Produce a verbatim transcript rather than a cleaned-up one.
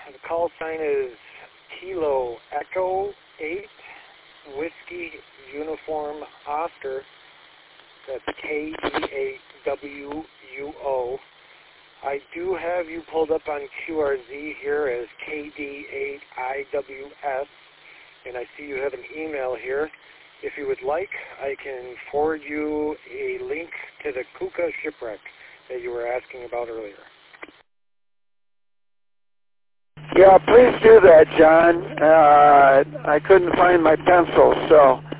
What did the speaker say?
The call sign is Kilo Echo eight Whiskey Uniform Oscar. That's K E eight W U O. I do have you pulled up on Q R Z here as K D eight I W S, and I see you have an email here. If you would like, I can forward you a link to the Kuka shipwreck that you were asking about earlier. Yeah, please do that, John. Uh, I couldn't find my pencil, so